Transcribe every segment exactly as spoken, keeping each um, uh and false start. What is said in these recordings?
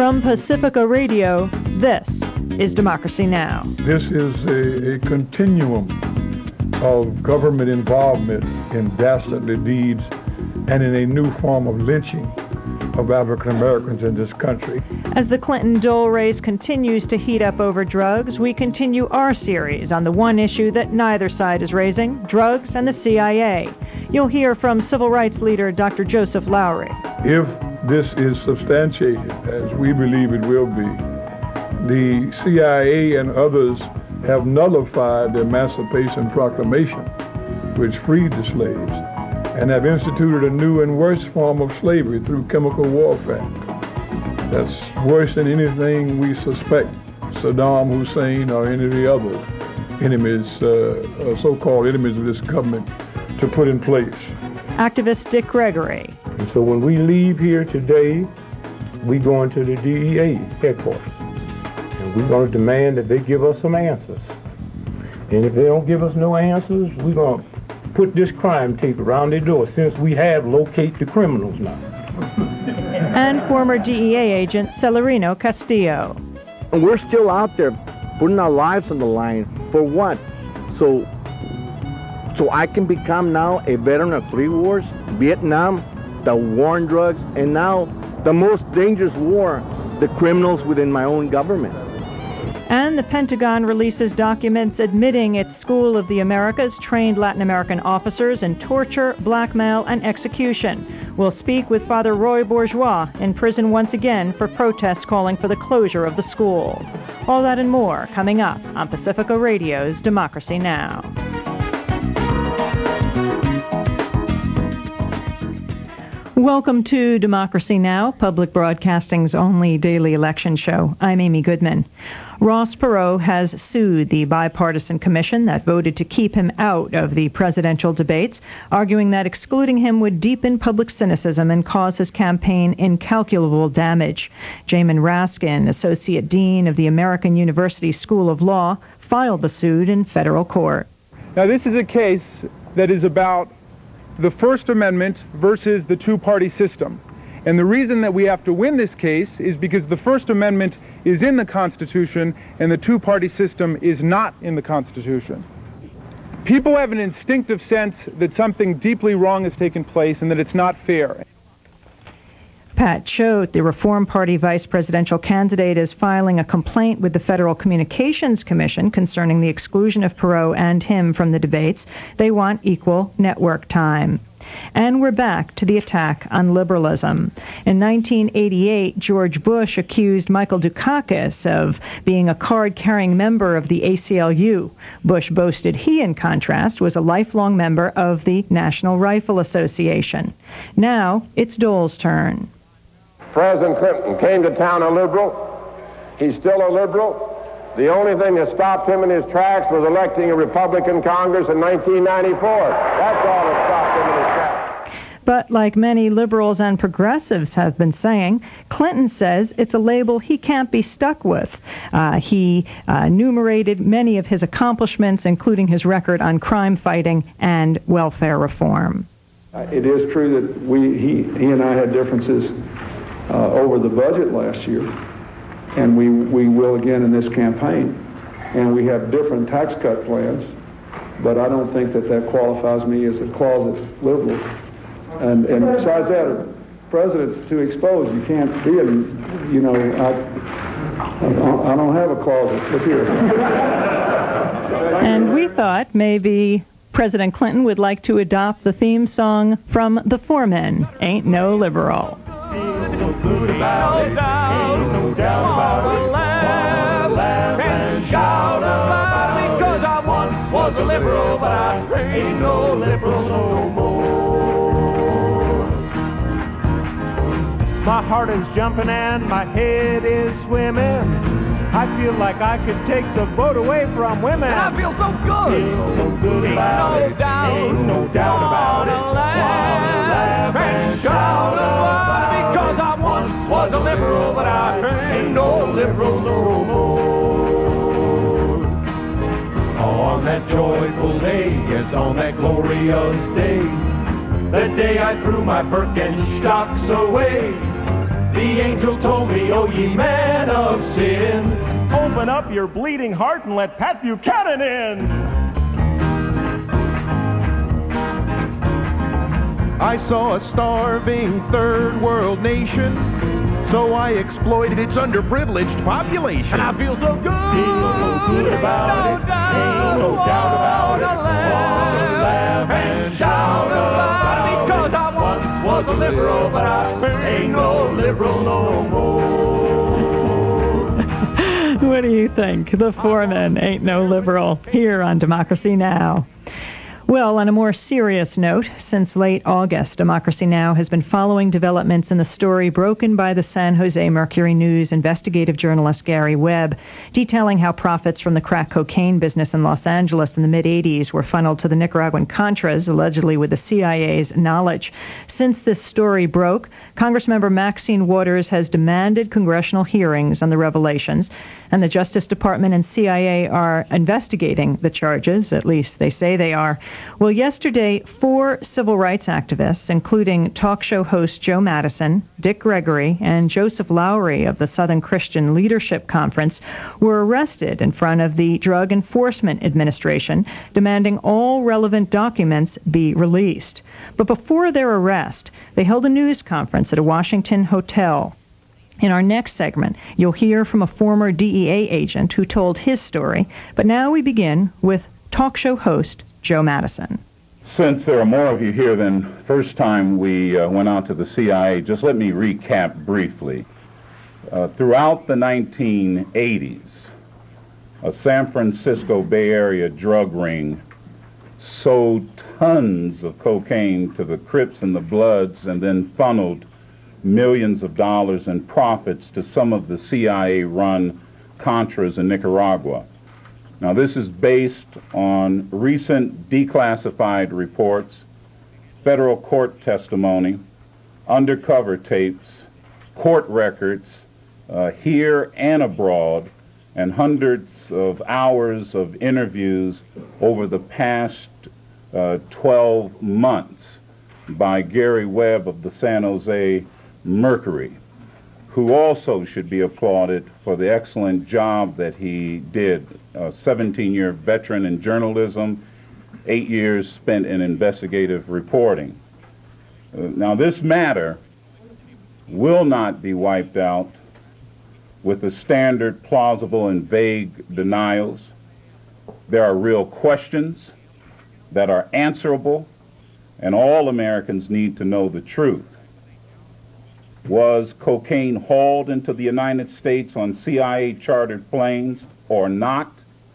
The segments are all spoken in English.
From Pacifica Radio, this is Democracy Now! This is a, a continuum of government involvement in dastardly deeds and in a new form of lynching of African Americans in this country. As the Clinton-Dole race continues to heat up over drugs, we continue our series on the one issue that neither side is raising, drugs and the C I A. You'll hear from civil rights leader Doctor Joseph Lowery. If this is substantiated, as we believe it will be, the C I A and others have nullified the Emancipation Proclamation, which freed the slaves, and have instituted a new and worse form of slavery through chemical warfare. That's worse than anything we suspect Saddam Hussein or any of the other enemies, uh, uh, so-called enemies of this government, to put in place. Activist Dick Gregory. And so when we leave here today, we go into the D E A headquarters. And we're going to demand that they give us some answers. And if they don't give us no answers, we're going to put this crime tape around their door, since we have locate the criminals now. And former D E A agent Celerino Castillo. And we're still out there putting our lives on the line. For what? So, so I can become now a veteran of three wars, Vietnam, the war on drugs, and now the most dangerous war, the criminals within my own government. And the Pentagon releases documents admitting its School of the Americas trained Latin American officers in torture, blackmail, and execution. We'll speak with Father Roy Bourgeois, in prison once again for protests calling for the closure of the school. All that and more coming up on Pacifica Radio's Democracy Now! Welcome to Democracy Now!, Public Broadcasting's only daily election show. I'm Amy Goodman. Ross Perot has sued the bipartisan commission that voted to keep him out of the presidential debates, arguing that excluding him would deepen public cynicism and cause his campaign incalculable damage. Jamin Raskin, Associate Dean of the American University School of Law, filed the suit in federal court. Now, this is a case that is about the First Amendment versus the two-party system. And the reason that we have to win this case is because the First Amendment is in the Constitution and the two-party system is not in the Constitution. People have an instinctive sense that something deeply wrong has taken place and that it's not fair. Pat Choate, the Reform Party vice presidential candidate, is filing a complaint with the Federal Communications Commission concerning the exclusion of Perot and him from the debates. They want equal network time. And we're back to the attack on liberalism. In nineteen eighty-eight, George Bush accused Michael Dukakis of being a card-carrying member of the A C L U. Bush boasted he, in contrast, was a lifelong member of the National Rifle Association. Now, it's Dole's turn. President Clinton came to town a liberal. He's still a liberal. The only thing that stopped him in his tracks was electing a Republican Congress in nineteen ninety-four. That's all that stopped him in his tracks. But like many liberals and progressives have been saying, Clinton says it's a label he can't be stuck with. Uh, he uh, enumerated many of his accomplishments, including his record on crime fighting and welfare reform. Uh, it is true that we, he, he and I had differences uh, over the budget last year. And we, we will again in this campaign. And we have different tax cut plans, but I don't think that that qualifies me as a closet liberal. And, and besides that, a president's too exposed. You can't be in, you know, I, I don't have a closet. Look here. And we thought maybe President Clinton would like to adopt the theme song from The Four Men, Ain't No Liberal. So good about it, ain't no doubt about it. Laugh, laugh and shout about it, because I once was a liberal, but I ain't no liberal no more. My heart is jumping and my head is swimming. I feel like I could take the boat away from women. And I feel so good. It's so good about no it, doubt, ain't no doubt about it. Laugh and shout about it, because I once was a liberal, but I ain't no liberal no more. On that joyful day, yes, on that glorious day, the day I threw my Birkenstocks away, The angel told me, oh ye men of sin, open up your bleeding heart and let Pat Buchanan in. I saw a starving third world nation, so I exploited its underprivileged population. And I feel so good, feel so good about it. Ain't no doubt about it. Wanna laugh and shout about it, because I once was a liberal, but I ain't no liberal no more. What do you think? The foreman ain't no liberal, here on Democracy Now! Well, on a more serious note, since late August, Democracy Now! Has been following developments in the story broken by the San Jose Mercury News investigative journalist Gary Webb, detailing how profits from the crack cocaine business in Los Angeles in the mid-eighties were funneled to the Nicaraguan Contras, allegedly with the C I A's knowledge. Since this story broke, Congressmember Maxine Waters has demanded congressional hearings on the revelations, and the Justice Department and C I A are investigating the charges, at least they say they are. Well, yesterday, four civil rights activists, including talk show host Joe Madison, Dick Gregory, and Joseph Lowry of the Southern Christian Leadership Conference, were arrested in front of the Drug Enforcement Administration, demanding all relevant documents be released. But before their arrest, they held a news conference at a Washington hotel. In our next segment, you'll hear from a former D E A agent who told his story. But now we begin with talk show host Joe Madison. Since there are more of you here than first time we uh, went out to the C I A, just let me recap briefly. Uh, throughout the nineteen eighties, a San Francisco Bay Area drug ring sold tons of cocaine to the Crips and the Bloods and then funneled millions of dollars in profits to some of the C I A-run Contras in Nicaragua. Now, this is based on recent declassified reports, federal court testimony, undercover tapes, court records uh, here and abroad, and hundreds of hours of interviews over the past uh, twelve months by Gary Webb of the San Jose Mercury, who also should be applauded for the excellent job that he did. A seventeen-year veteran in journalism, eight years spent in investigative reporting. Uh, now, this matter will not be wiped out with the standard plausible and vague denials. There are real questions that are answerable, and all Americans need to know the truth. Was cocaine hauled into the United States on C I A-chartered planes or not?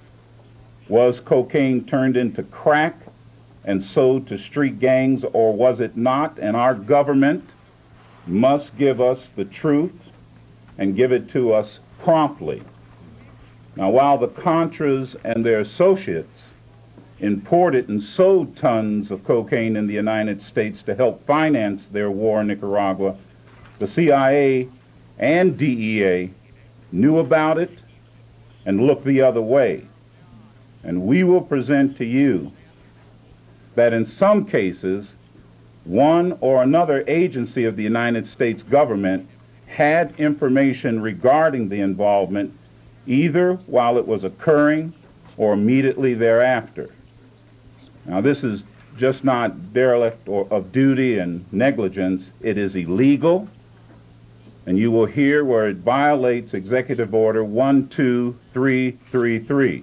Was cocaine turned into crack and sold to street gangs, or was it not? And our government must give us the truth and give it to us promptly. Now, while the Contras and their associates imported and sold tons of cocaine in the United States to help finance their war in Nicaragua, the C I A and D E A knew about it and looked the other way. And we will present to you that in some cases, one or another agency of the United States government had information regarding the involvement either while it was occurring or immediately thereafter. Now, this is just not derelict or of duty and negligence. It is illegal, and you will hear where it violates Executive Order one two three three three.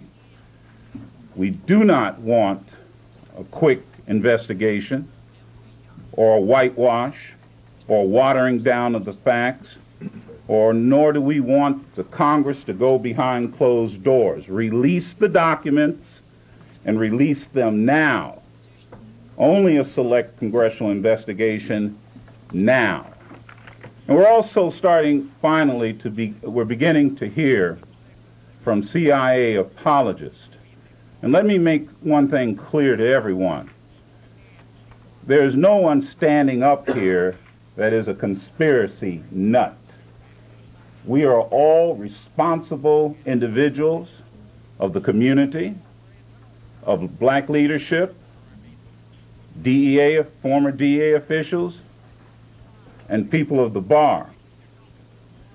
We do not want a quick investigation or a whitewash or watering down of the facts, or nor do we want the Congress to go behind closed doors. Release the documents and release them now. Only a select congressional investigation now. And we're also starting finally to be, we're beginning to hear from C I A apologists. And let me make one thing clear to everyone. There's no one standing up here that is a conspiracy nut. We are all responsible individuals of the community, of black leadership, D E A, former D E A officials, and people of the bar.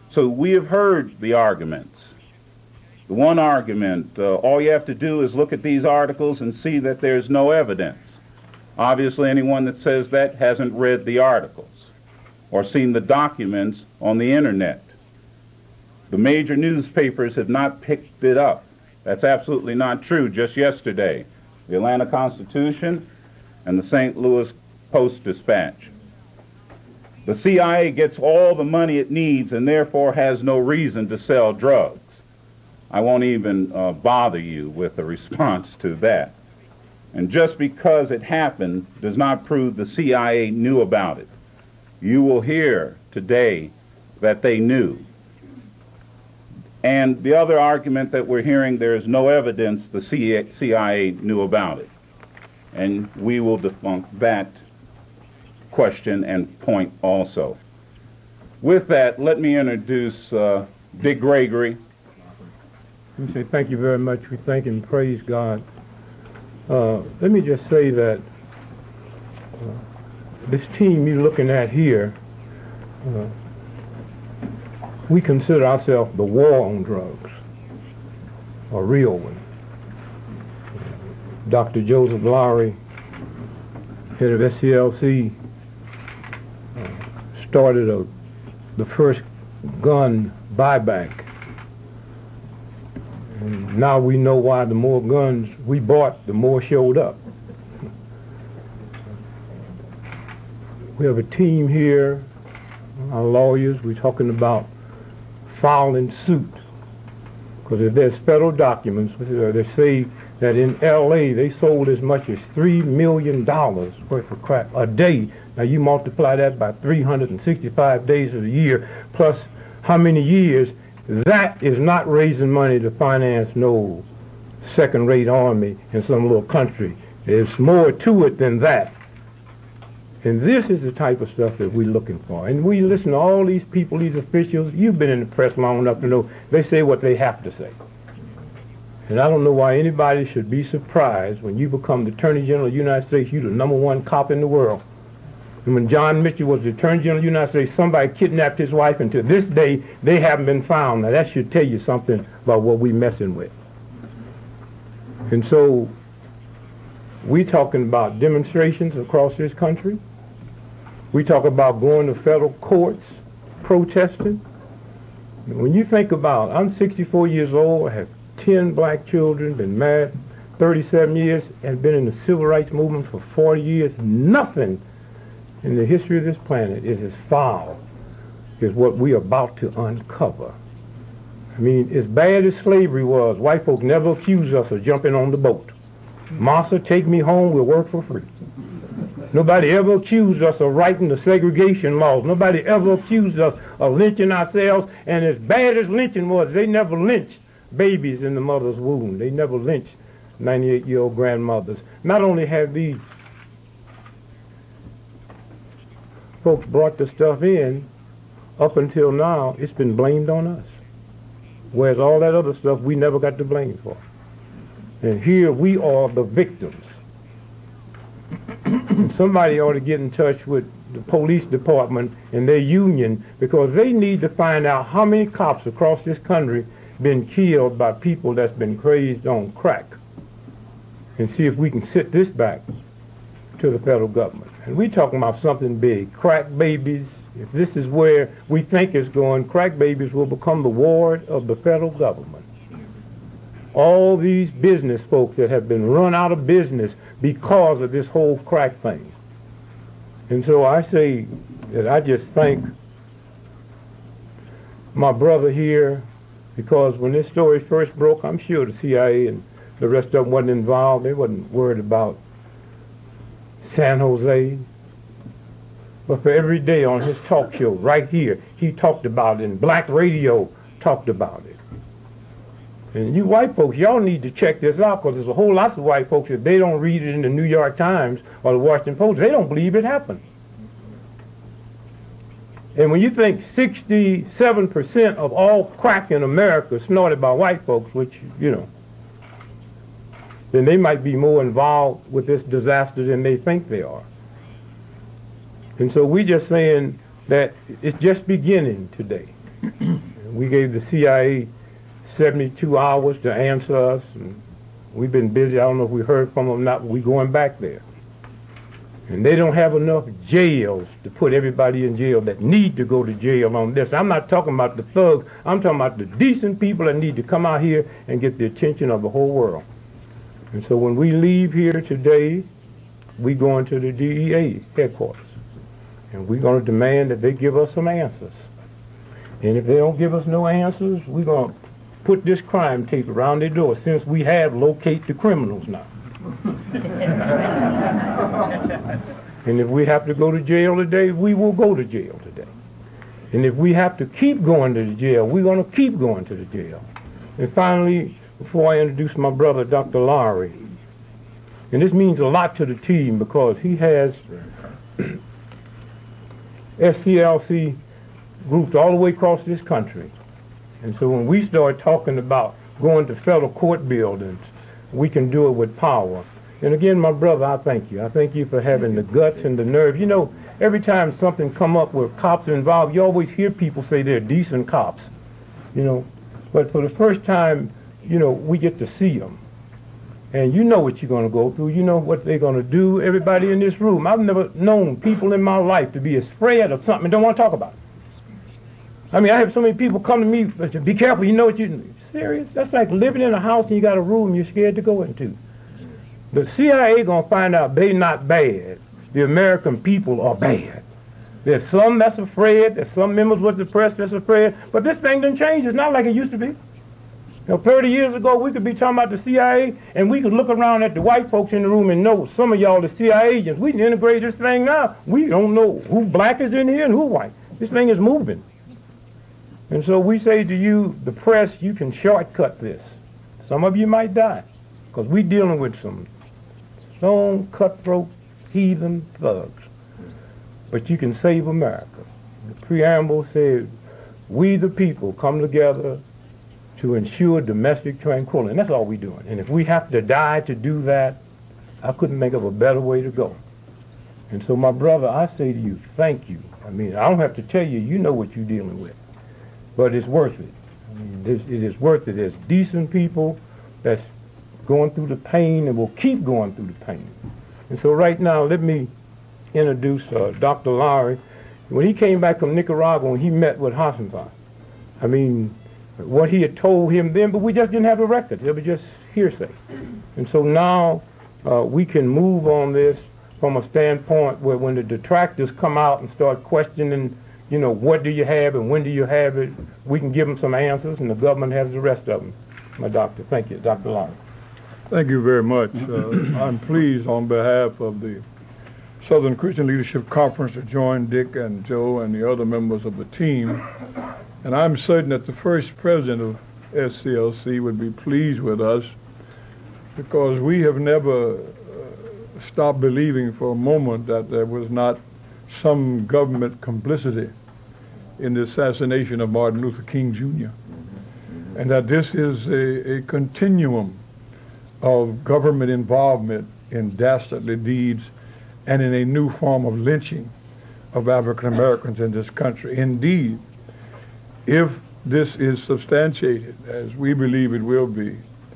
So we have heard the arguments. The one argument, uh, all you have to do is look at these articles and see that there's no evidence. Obviously, anyone that says that hasn't read the articles or seen the documents on the internet. The major newspapers have not picked it up. That's absolutely not true. Just yesterday, the Atlanta Constitution and the Saint Louis Post-Dispatch. The C I A gets all the money it needs and therefore has no reason to sell drugs. I won't even uh, bother you with a response to that. And just because it happened does not prove the C I A knew about it. You will hear today that they knew. And the other argument that we're hearing, there is no evidence the C I A knew about it. And we will debunk that question and point also. With that, let me introduce uh, Dick Gregory. Let me say thank you very much. We thank and praise God. Uh, let me just say that uh, this team you're looking at here, uh, we consider ourselves the war on drugs, a real one. Doctor Joseph Lowry, head of S C L C, uh, started a, the first gun buyback. And now we know why the more guns we bought, the more showed up. We have a team here, our lawyers, we're talking about filing suit. Because if there's federal documents, they say that in L A they sold as much as three million dollars worth of crack a day. Now you multiply that by three hundred sixty-five days of the year, plus how many years, that is not raising money to finance no second-rate army in some little country. There's more to it than that. And this is the type of stuff that we're looking for. And we listen to all these people, these officials. You've been in the press long enough to know they say what they have to say. And I don't know why anybody should be surprised when you become the Attorney General of the United States, you're the number one cop in the world. And when John Mitchell was the Attorney General of the United States, somebody kidnapped his wife, and to this day, they haven't been found. Now, that should tell you something about what we're messing with. And so, we talking about demonstrations across this country. We talk about going to federal courts, protesting. When you think about, I'm sixty-four years old, I have ten black children, been married thirty-seven years, and been in the civil rights movement for forty years. Nothing in the history of this planet is as foul as what we're about to uncover. I mean, as bad as slavery was, white folks never accused us of jumping on the boat. Massa, take me home, we'll work for free. Nobody ever accused us of writing the segregation laws. Nobody ever accused us of lynching ourselves. And as bad as lynching was, they never lynched babies in the mother's womb. They never lynched ninety-eight-year-old grandmothers. Not only have these folks brought the stuff in, up until now, it's been blamed on us. Whereas all that other stuff we never got the blame for. And here we are the victims. And somebody ought to get in touch with the police department and their union, because they need to find out how many cops across this country been killed by people that's been crazed on crack, and see if we can sit this back to the federal government. And we're talking about something big. Crack babies, if this is where we think it's going, crack babies will become the ward of the federal government. All these business folks that have been run out of business because of this whole crack thing. And so I say that I just thank my brother here, because when this story first broke, I'm sure the C I A and the rest of them wasn't involved. They wasn't worried about San Jose. But for every day on his talk show right here, he talked about it, and black radio talked about it. And you white folks, y'all need to check this out, because there's a whole lot of white folks, if they don't read it in the New York Times or the Washington Post, they don't believe it happened. And when you think sixty-seven percent of all crack in America is snorted by white folks, which, you know, then they might be more involved with this disaster than they think they are. And so we're just saying that it's just beginning today. We gave the C I A seventy-two hours to answer us, and we've been busy. I don't know if we heard from them or not, but we're going back there. And they don't have enough jails to put everybody in jail that need to go to jail on this. I'm not talking about the thugs. I'm talking about the decent people that need to come out here and get the attention of the whole world. And so when we leave here today, we're going to the D E A headquarters. And we're going to demand that they give us some answers. And if they don't give us no answers, we're going to put this crime tape around their door, since we have locate the criminals now. And if we have to go to jail today, we will go to jail today. And if we have to keep going to the jail, we're going to keep going to the jail. And finally, before I introduce my brother, Doctor Lowry, and this means a lot to the team because he has S C L C groups all the way across this country. And so when we start talking about going to federal court buildings, we can do it with power. And again, my brother, I thank you. I thank you for having the guts and the nerve. You know, every time something come up where cops are involved, you always hear people say they're decent cops, you know. But for the first time, you know, we get to see them. And you know what you're going to go through. You know what they're going to do. Everybody in this room, I've never known people in my life to be as afraid of something and don't want to talk about it. I mean, I have so many people come to me, say, be careful, you know what you're serious? That's like living in a house and you got a room you're scared to go into. The C I A going to find out they not bad. The American people are bad. There's some that's afraid. There's some members with the press that's afraid. But this thing done changed. It's not like it used to be. You know, thirty years ago, we could be talking about the C I A, and we could look around at the white folks in the room and know some of y'all the C I A agents. We can integrate this thing now. We don't know who black is in here and who white. This thing is moving. And so we say to you, the press, you can shortcut this. Some of you might die, because we're dealing with some stone, cutthroat, heathen thugs. But you can save America. The preamble says, we the people come together to ensure domestic tranquility. And that's all we're doing. And if we have to die to do that, I couldn't think of a better way to go. And so, my brother, I say to you, thank you. I mean, I don't have to tell you, you know what you're dealing with. But it's worth it. I mean, this, it is worth it. There's decent people that's going through the pain and will keep going through the pain. And so right now, let me introduce uh, Doctor Lowry. When he came back from Nicaragua and he met with Hassanvai, I mean, what he had told him then, but we just didn't have the records. It was just hearsay. And so now uh, we can move on this from a standpoint where when the detractors come out and start questioning, you know, what do you have and when do you have it, we can give them some answers, and the government has the rest of them. My doctor, thank you. Doctor Lowry. Thank you very much. Uh, I'm pleased on behalf of the Southern Christian Leadership Conference to join Dick and Joe and the other members of the team. And I'm certain that the first president of S C L C would be pleased with us, because we have never uh, stopped believing for a moment that there was not some government complicity in the assassination of Martin Luther King Junior And that this is a, a continuum of government involvement in dastardly deeds and in a new form of lynching of African Americans in this country. Indeed, if this is substantiated, as we believe it will be,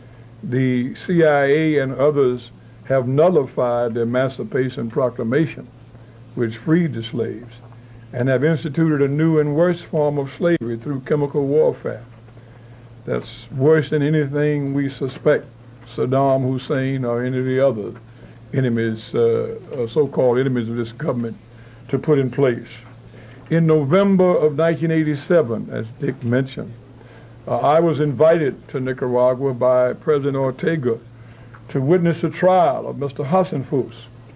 the C I A and others have nullified the Emancipation Proclamation, which freed the slaves, and have instituted a new and worse form of slavery through chemical warfare. That's worse than anything we suspect Saddam Hussein or any of the other enemies, uh, uh, so-called enemies of this government, to put in place. In November of nineteen eighty-seven, as Dick mentioned, uh, I was invited to Nicaragua by President Ortega to witness the trial of Mister Hassanvai,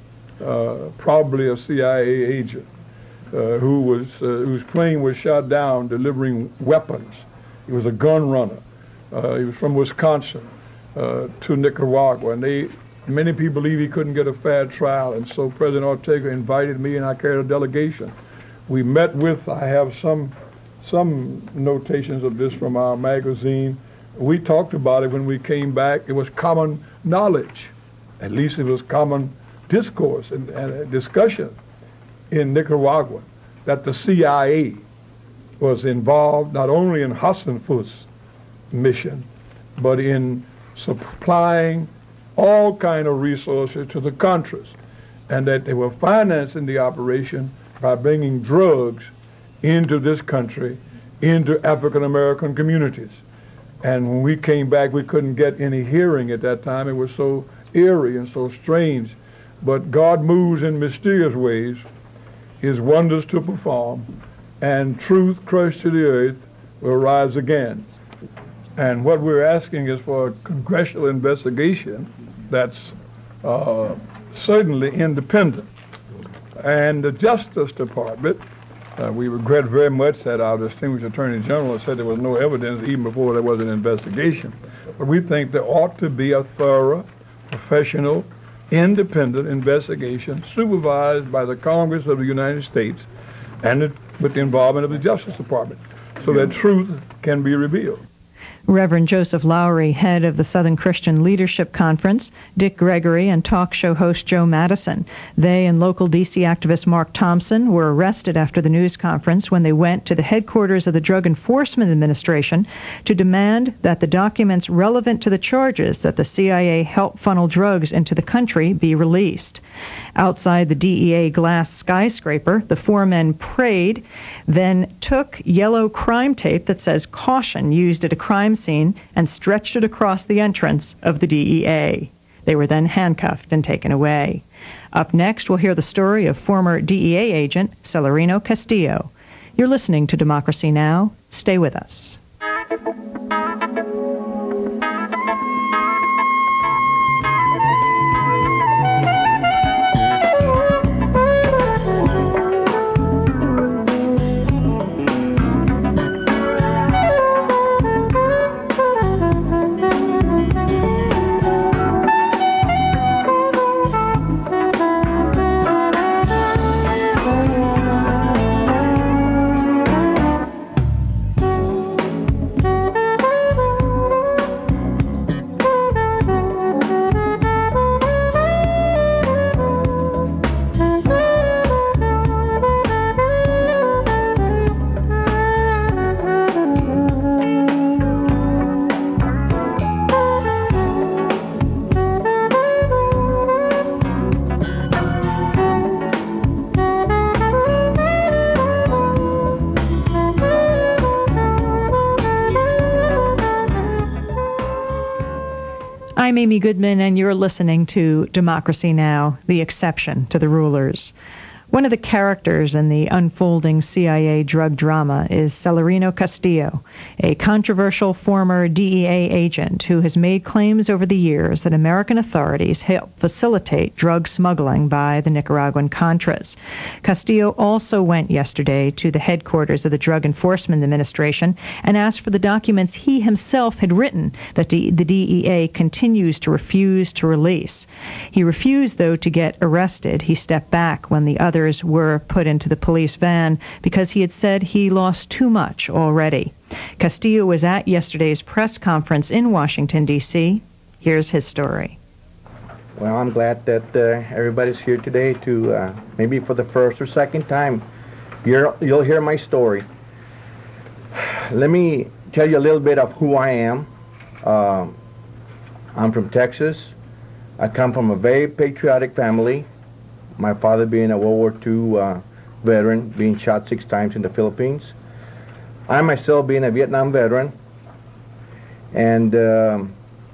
uh, probably a C I A agent, uh, who was uh, whose plane was shot down delivering weapons. He was a gun runner. Uh, he was from Wisconsin uh, to Nicaragua, and they many people believe he couldn't get a fair trial, and so President Ortega invited me, and I carried a delegation. We met with, I have some some notations of this from our magazine. We talked about it when we came back. It was common knowledge, at least it was common discourse and, and discussion in Nicaragua, that the C I A was involved not only in Hassenfuss mission, but in supplying all kind of resources to the Contras, and that they were financing the operation by bringing drugs into this country, into African American communities. And when we came back, we couldn't get any hearing at that time. It was so eerie and so strange. But God moves in mysterious ways, his wonders to perform, and truth crushed to the earth will rise again. And what we're asking is for a congressional investigation that's uh, certainly independent. And the Justice Department, uh, we regret very much that our distinguished Attorney General said there was no evidence even before there was an investigation. But we think there ought to be a thorough, professional, independent investigation supervised by the Congress of the United States and it, with the involvement of the Justice Department so that truth can be revealed. Reverend Joseph Lowry, head of the Southern Christian Leadership Conference, Dick Gregory, and talk show host Joe Madison. They and local D C activist Mark Thompson were arrested after the news conference when they went to the headquarters of the Drug Enforcement Administration to demand that the documents relevant to the charges that the C I A helped funnel drugs into the country be released. Outside the D E A glass skyscraper, the four men prayed, then took yellow crime tape that says caution used at a crime scene and stretched it across the entrance of the D E A. They were then handcuffed and taken away. Up next, we'll hear the story of former D E A agent Celerino Castillo. You're listening to Democracy Now! Stay with us. I'm Amy Goodman, and you're listening to Democracy Now!, the exception to the rulers. One of the characters in the unfolding C I A drug drama is Celerino Castillo, a controversial former D E A agent who has made claims over the years that American authorities helped facilitate drug smuggling by the Nicaraguan Contras. Castillo also went yesterday to the headquarters of the Drug Enforcement Administration and asked for the documents he himself had written that the, the D E A continues to refuse to release. He refused, though, to get arrested. He stepped back when the other were put into the police van because he had said he lost too much already. Castillo was at yesterday's press conference in Washington, D C Here's his story. Well, I'm glad that uh, everybody's here today to, uh, maybe for the first or second time, you're, you'll hear my story. Let me tell you a little bit of who I am. Uh, I'm from Texas. I come from a very patriotic family. My father being a World War Two uh, veteran, being shot six times in the Philippines. I myself being a Vietnam veteran. And um,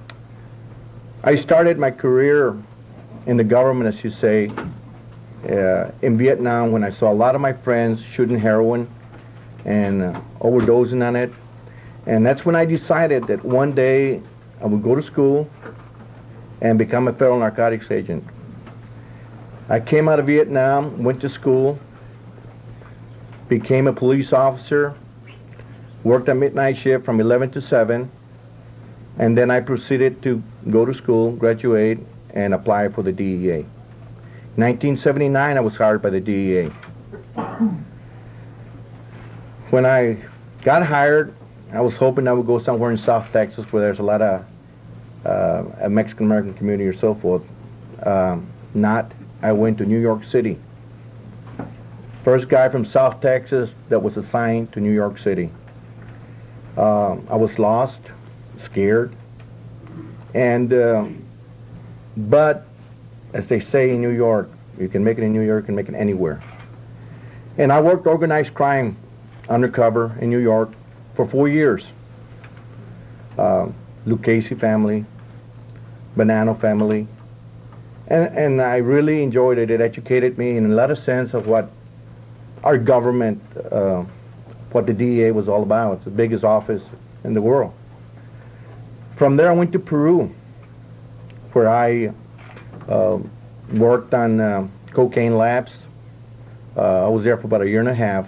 I started my career in the government, as you say, uh, in Vietnam when I saw a lot of my friends shooting heroin and uh, overdosing on it. And that's when I decided that one day I would go to school and become a federal narcotics agent. I came out of Vietnam, went to school, became a police officer, worked a midnight shift from eleven to seven, and then I proceeded to go to school, graduate, and apply for the D E A. nineteen seventy-nine, I was hired by the D E A. When I got hired, I was hoping I would go somewhere in South Texas where there's a lot of uh, a Mexican-American community or so forth. Um, not. I went to New York City. First guy from South Texas that was assigned to New York City. Uh, I was lost, scared, and uh, but as they say in New York, you can make it in New York, you can make it anywhere. And I worked organized crime undercover in New York for four years. Uh, Lucchese family, Bonanno family, and, and I really enjoyed it. It educated me in a lot of sense of what our government, uh, what the D E A was all about. It's the biggest office in the world. From there I went to Peru, where I uh, worked on uh, cocaine labs. Uh, I was there for about a year and a half.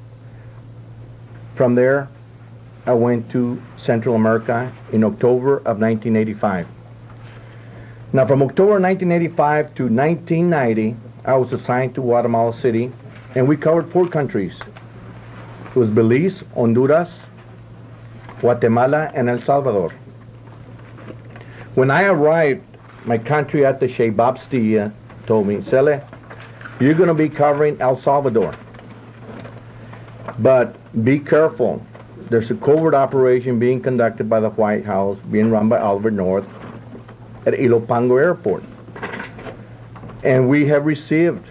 From there, I went to Central America in October of nineteen eighty-five. Now, from October nineteen eighty-five to nineteen ninety, I was assigned to Guatemala City, and we covered four countries. It was Belize, Honduras, Guatemala, and El Salvador. When I arrived, my country attaché, Bob Stilla, told me, Cele, you're going to be covering El Salvador. But be careful. There's a covert operation being conducted by the White House, being run by Oliver North, at Ilopango Airport. And we have received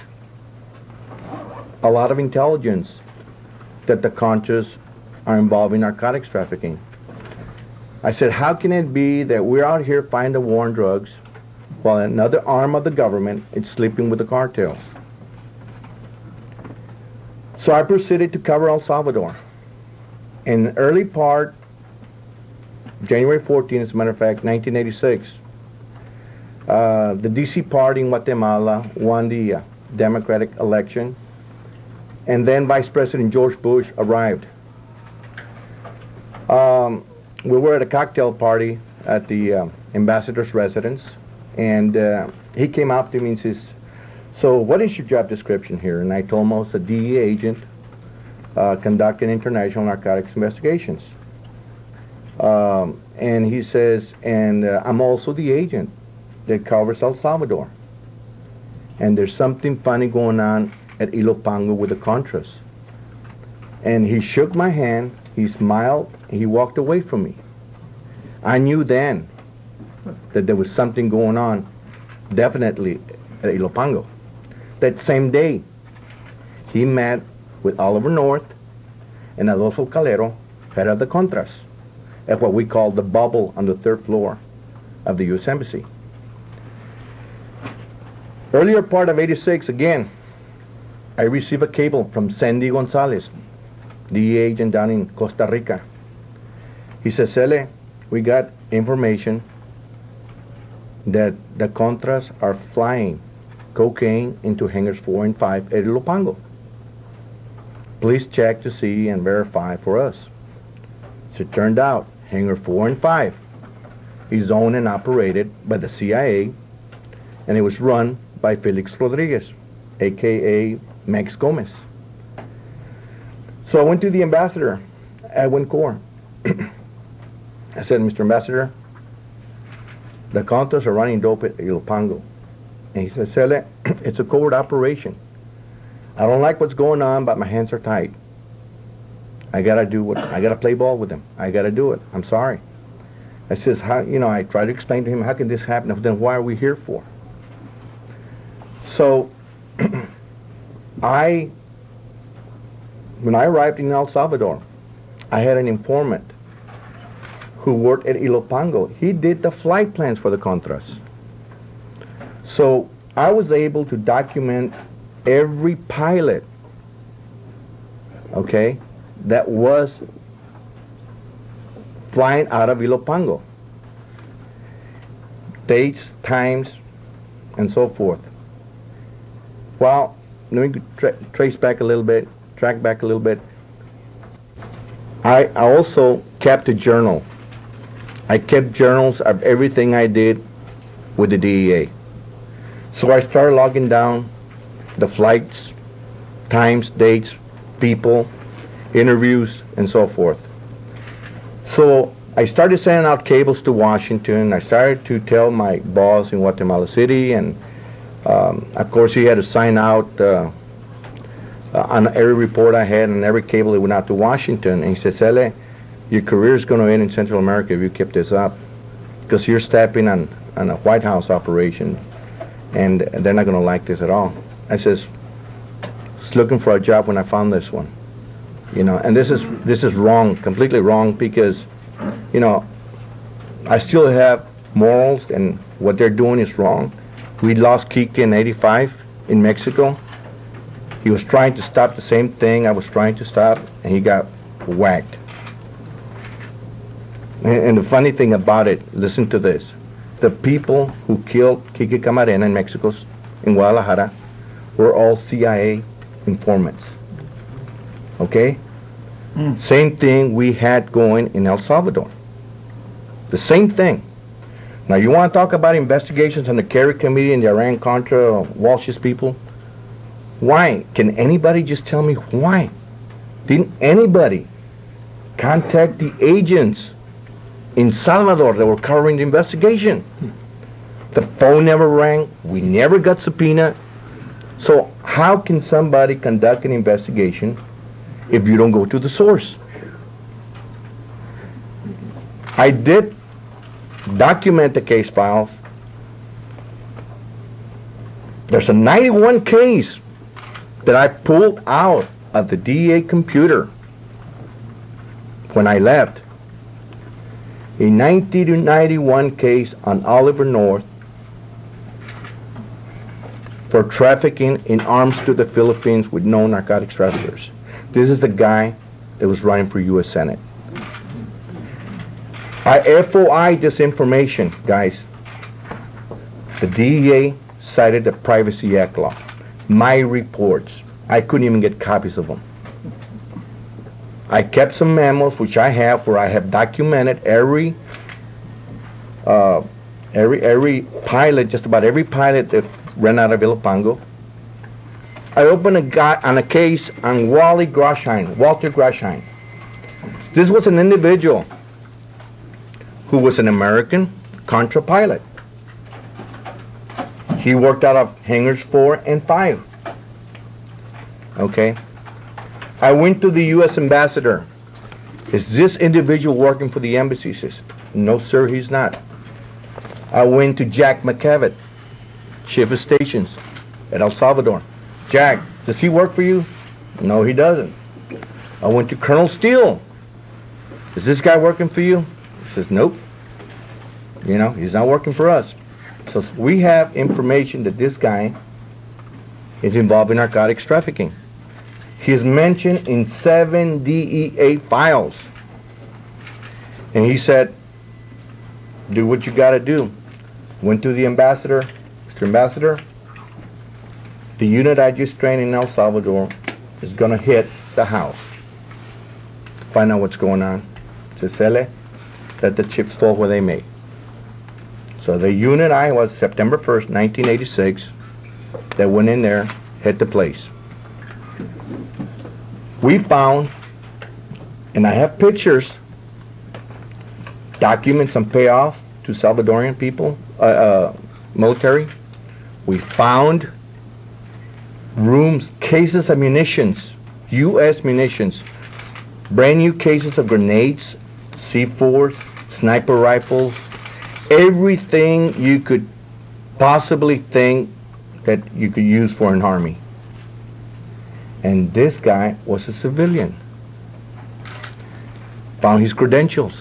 a lot of intelligence that the Contras are involved in narcotics trafficking. I said, how can it be that we're out here fighting the war on drugs while another arm of the government is sleeping with the cartels? So I proceeded to cover El Salvador. In the early part, January fourteenth, as a matter of fact, nineteen eighty-six, uh, the D C party in Guatemala won the uh, Democratic election, and then Vice President George Bush arrived. Um, we were at a cocktail party at the uh, ambassador's residence, and uh, he came up to me and says, so what is your job description here? And I told him I was a D E A agent uh, conducting international narcotics investigations. Um, and he says, and uh, I'm also the agent that covers El Salvador. And there's something funny going on at Ilopango with the Contras. And he shook my hand, he smiled, and he walked away from me. I knew then that there was something going on, definitely at Ilopango. That same day, he met with Oliver North and Adolfo Calero, head of the Contras, at what we call the bubble on the third floor of the U S Embassy. Earlier part of eighty-six, again, I received a cable from Sandy Gonzalez, D E A agent down in Costa Rica. He says, Cele, we got information that the Contras are flying cocaine into hangars four and five at Ilopango. Please check to see and verify for us. So it turned out, hangar four and five is owned and operated by the C I A, and it was run by Felix Rodriguez, a k a. Max Gomez. So I went to the ambassador, Edwin Corr. I said, Mister Ambassador, the Contras are running dope at Ilopango. And he said, Cele, it's a covert operation. I don't like what's going on, but my hands are tied. I gotta do what, I gotta play ball with them. I gotta do it. I'm sorry. I says, how, you know, I try to explain to him, how can this happen? Then why are we here for? So, I, when I arrived in El Salvador, I had an informant who worked at Ilopango. He did the flight plans for the Contras. So I was able to document every pilot, okay, that was flying out of Ilopango. Dates, times, and so forth. Well, let me tra trace back a little bit, track back a little bit. I, I also kept a journal. I kept journals of everything I did with the D E A. So I started logging down the flights, times, dates, people, interviews, and so forth. So I started sending out cables to Washington. I started to tell my boss in Guatemala City, and um, of course he had to sign out uh, uh, on every report I had and every cable that went out to Washington. And he said, Cele, your career is going to end in Central America if you keep this up, because you're stepping on, on a White House operation, and they're not going to like this at all. I says, just looking for a job when I found this one. You know, and this is this is wrong, completely wrong, because, you know, I still have morals, and what they're doing is wrong. We lost Kike in eighty-five in Mexico. He was trying to stop the same thing I was trying to stop, and he got whacked. And, and the funny thing about it, listen to this. The people who killed Kike Camarena in Mexico, in Guadalajara, were all C I A informants. Okay? Mm. Same thing we had going in El Salvador. The same thing. Now, you want to talk about investigations on the Kerry Committee and the Iran-Contra Walsh's people? Why? Can anybody just tell me why? Didn't anybody contact the agents in Salvador that were covering the investigation? The phone never rang. We never got subpoena. So how can somebody conduct an investigation if you don't go to the source? I did document the case files. There's a ninety-one case that I pulled out of the D E A computer when I left. A nineteen ninety-one case on Oliver North for trafficking in arms to the Philippines with known narcotics traffickers. This is the guy that was running for U S Senate. I F O I'd this information, guys. The D E A cited the Privacy Act law. My reports, I couldn't even get copies of them. I kept some memos, which I have, where I have documented every, uh, every, every pilot, just about every pilot that ran out of Ilopango. I opened a guy on a case on Wally Groshine, Walter Groshine. This was an individual who was an American Contra pilot. He worked out of hangars four and five. Okay. I went to the U S ambassador. Is this individual working for the embassy? He says, no, sir, he's not. I went to Jack McCavitt, chief of stations at El Salvador. Jack, does he work for you? No, he doesn't. I went to Colonel Steele. Is this guy working for you? He says, nope. You know, he's not working for us. So we have information that this guy is involved in narcotics trafficking. He's mentioned in seven D E A files. And he said, do what you got to do. Went to the ambassador. Mister Ambassador, the unit I just trained in El Salvador is going to hit the house to find out what's going on. Says, Cele, let the chips fall where they may. So the unit I was, September first, nineteen eighty-six, that went in there, hit the place. We found, and I have pictures, documents on payoff to Salvadorian people, uh, uh, military. We found rooms, cases of munitions, U S munitions, brand new cases of grenades, C fours, sniper rifles, everything you could possibly think that you could use for an army. And this guy was a civilian. Found his credentials.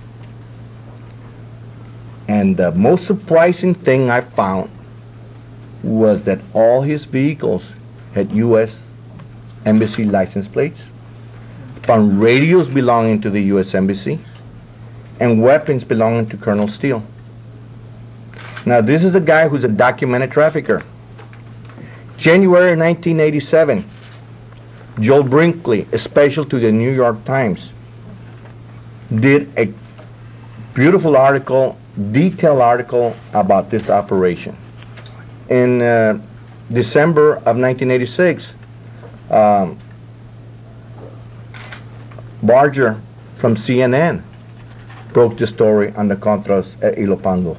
And the most surprising thing I found was that all his vehicles had U S Embassy license plates. Found radios belonging to the U S Embassy and weapons belonging to Colonel Steele. Now, this is a guy who's a documented trafficker. January nineteen eighty-seven, Joel Brinkley, a special to the New York Times, did a beautiful article, detailed article about this operation. In uh, December of nineteen eighty-six, um, Barger from C N N broke the story on the Contras at Ilopango.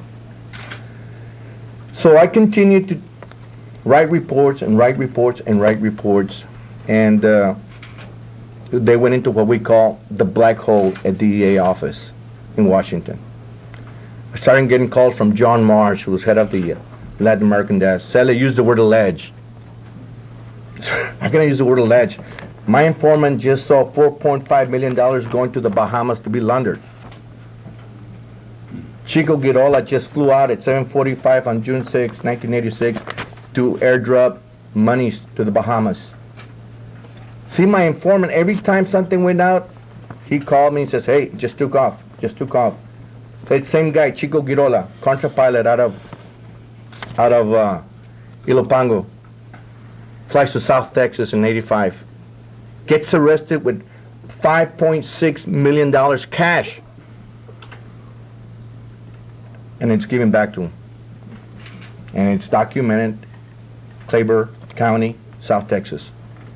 So I continued to write reports and write reports and write reports and uh, they went into what we call the black hole at D E A office in Washington. I started getting calls from John Marsh, who was head of the Latin American desk. Sally used the word alleged. How can I use the word alleged? My informant just saw four point five million dollars going to the Bahamas to be laundered. Chico Girola just flew out at seven forty-five on June sixth, nineteen eighty-six to airdrop monies to the Bahamas. See, my informant, every time something went out, he called me and says, hey, just took off, just took off. That same guy, Chico Girola, Contra pilot out of out of uh, Ilopango, flies to South Texas in eighty-five, gets arrested with five point six million dollars cash, and it's given back to him. And it's documented, Claiborne County, South Texas.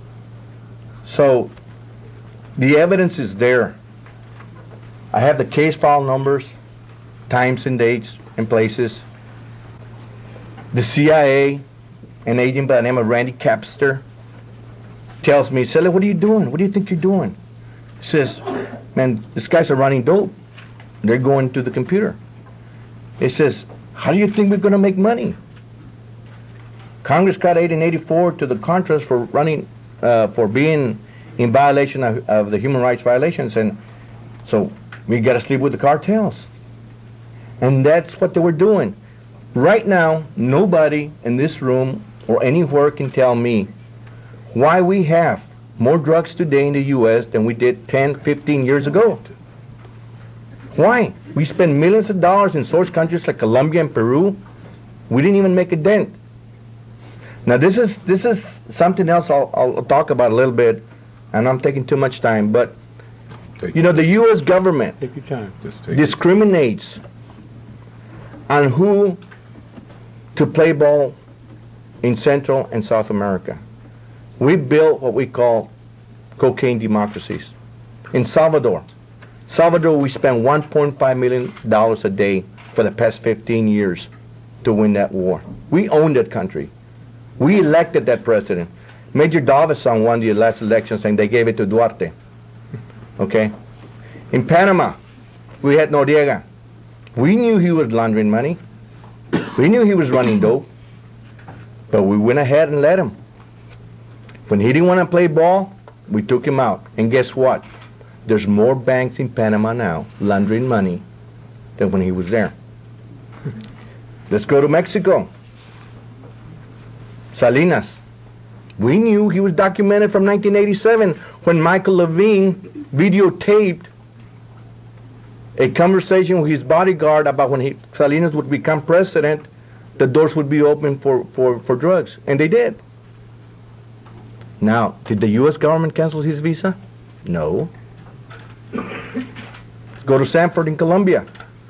So the evidence is there. I have the case file numbers, times and dates and places. The C I A, an agent by the name of Randy Capster, tells me, Sally, what are you doing? What do you think you're doing? He says, man, these guys are running dope. They're going to the computer. He says, how do you think we're going to make money? Congress got aid in eighty-four to the Contras for running, uh, for being in violation of, of the human rights violations, and so we got to sleep with the cartels. And that's what they were doing. Right now, nobody in this room or anywhere can tell me why we have more drugs today in the U S than we did ten, fifteen years ago. Why? We spend millions of dollars in source countries like Colombia and Peru. We didn't even make a dent. Now this is this is something else I'll, I'll talk about a little bit, and I'm taking too much time, but take you know, the U S government take your time. Just take discriminates on who to play ball in Central and South America. We built what we call cocaine democracies. In Salvador, Salvador, we spent one point five million dollars a day for the past fifteen years to win that war. We own that country. We elected that president. Major Davison won the last election, saying they gave it to Duarte. Okay? In Panama, we had Noriega. We knew he was laundering money. We knew he was running dope. But we went ahead and let him. When he didn't want to play ball, we took him out. And guess what? There's more banks in Panama now laundering money than when he was there. Let's go to Mexico. Salinas. We knew he was documented from nineteen eighty-seven when Michael Levine videotaped a conversation with his bodyguard about when he, Salinas would become president, the doors would be open for, for, for drugs. And they did. Now, did the U S government cancel his visa? No. Go to Sanford in Colombia.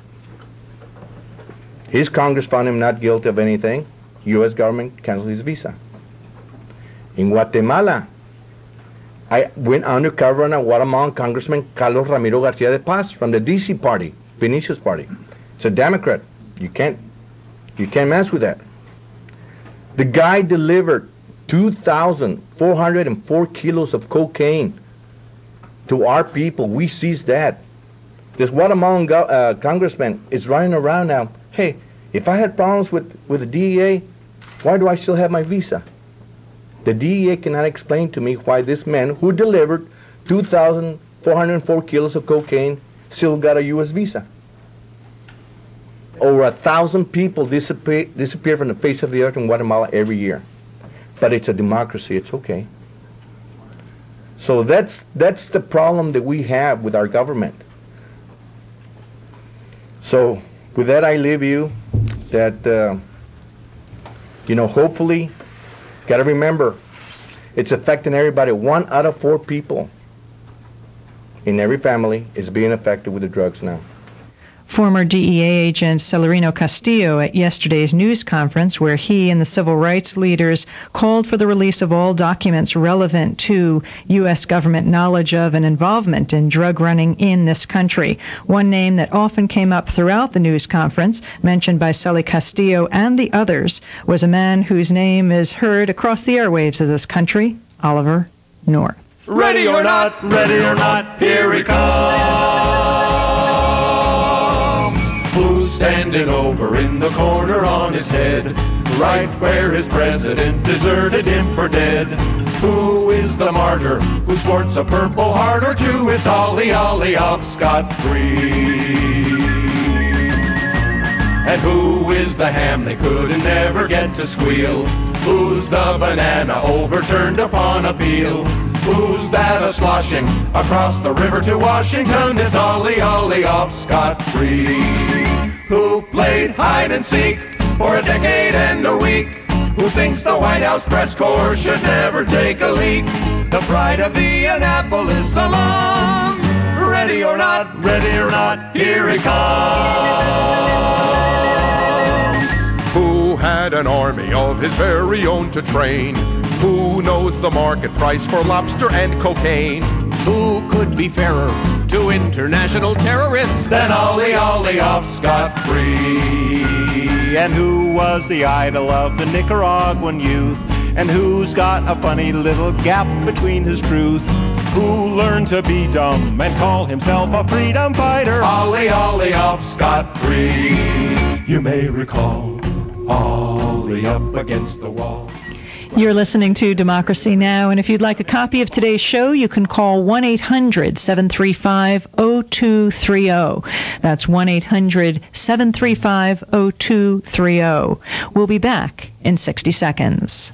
His Congress found him not guilty of anything. U S government canceled his visa. In Guatemala, I went undercover on a Guatemalan Congressman Carlos Ramiro Garcia de Paz from the D C party, Vinicius party. It's a Democrat. You can't, you can't mess with that. The guy delivered two thousand four hundred four kilos of cocaine to our people. We seized that. This Guatemalan go, uh, congressman is running around now. Hey, if I had problems with, with the D E A, why do I still have my visa? The D E A cannot explain to me why this man who delivered two thousand four hundred four kilos of cocaine still got a U S visa. Over a thousand people disappear, disappear from the face of the earth in Guatemala every year. But it's a democracy, it's okay. So that's, that's the problem that we have with our government. So with that, I leave you that, uh, you know, hopefully, got to remember, it's affecting everybody. One out of four people in every family is being affected with the drugs now. Former D E A agent Celerino Castillo at yesterday's news conference, where he and the civil rights leaders called for the release of all documents relevant to U S government knowledge of and involvement in drug running in this country. One name that often came up throughout the news conference, mentioned by Celi Castillo and the others, was a man whose name is heard across the airwaves of this country, Oliver north. Ready or not, ready or not, here he comes. Who's standing over in the corner on his head, right where his president deserted him for dead? Who is the martyr who sports a purple heart or two? It's Ollie Ollie of Scot-free. And who is the ham they couldn't ever get to squeal? Who's the banana overturned upon appeal? Who's that a sloshing across the river to Washington? It's Ollie Ollie of Scot-free. Who played hide and seek for a decade and a week? Who thinks the White House press corps should never take a leak? The pride of the Annapolis alums. Ready or not, ready or not, here he comes. Who had an army of his very own to train? Who knows the market price for lobster and cocaine? Who could be fairer to international terrorists than Ollie Ollie of Scot-free? And who was the idol of the Nicaraguan youth? And who's got a funny little gap between his truth? Who learned to be dumb and call himself a freedom fighter? Ollie Ollie of Scot-free. You may recall Ollie up against the wall. You're listening to Democracy Now!, and if you'd like a copy of today's show, you can call one eight hundred seven three five oh two three oh. That's one eight hundred seven three five oh two three oh. We'll be back in sixty seconds.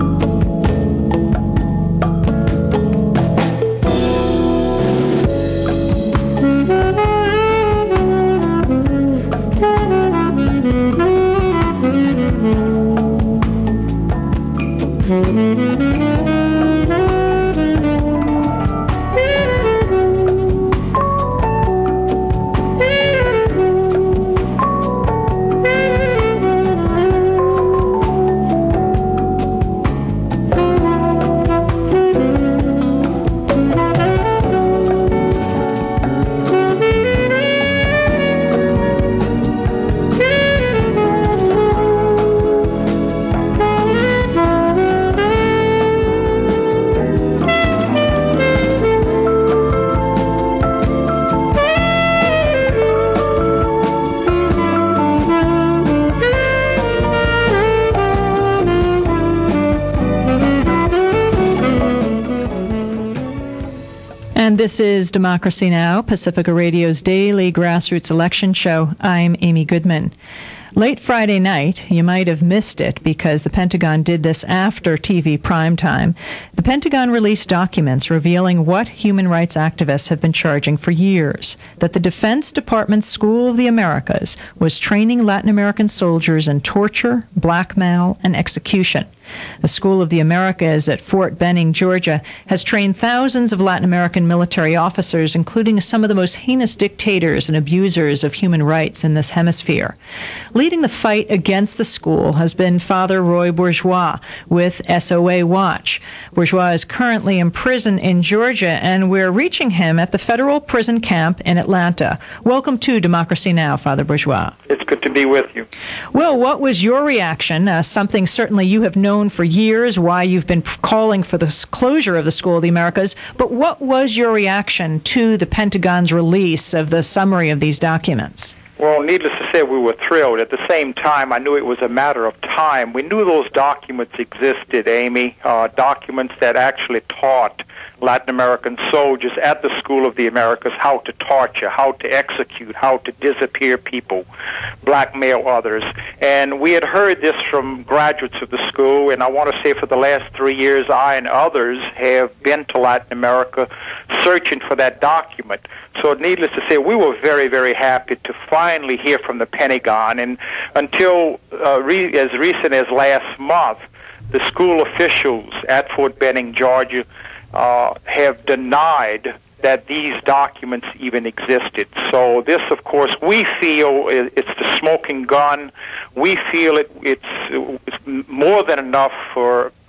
This is Democracy Now!, Pacifica Radio's daily grassroots election show. I'm Amy Goodman. Late Friday night, you might have missed it because the Pentagon did this after T V primetime. The Pentagon released documents revealing what human rights activists have been charging for years, that the Defense Department's School of the Americas was training Latin American soldiers in torture, blackmail, and execution. The School of the Americas at Fort Benning, Georgia, has trained thousands of Latin American military officers, including some of the most heinous dictators and abusers of human rights in this hemisphere. Leading the fight against the school has been Father Roy Bourgeois with S O A Watch. Bourgeois is currently in prison in Georgia, and we're reaching him at the federal prison camp in Atlanta. Welcome to Democracy Now!, Father Bourgeois. It's good to be with you. Well, what was your reaction? Uh, something certainly you have known for years, why you've been calling for the closure of the School of the Americas, but what was your reaction to the Pentagon's release of the summary of these documents? Well, needless to say, we were thrilled. At the same time, I knew it was a matter of time. We knew those documents existed, Amy, uh, documents that actually taught Latin American soldiers at the School of the Americas how to torture, how to execute, how to disappear people, blackmail others. And we had heard this from graduates of the school, and I want to say for the last three years, I and others have been to Latin America searching for that document. So needless to say, we were very, very happy to finally hear from the Pentagon. And until uh, re- as recent as last month, the school officials at Fort Benning, Georgia, uh, have denied that these documents even existed. So this, of course, we feel it's the smoking gun. We feel it, it's, it's more than enough for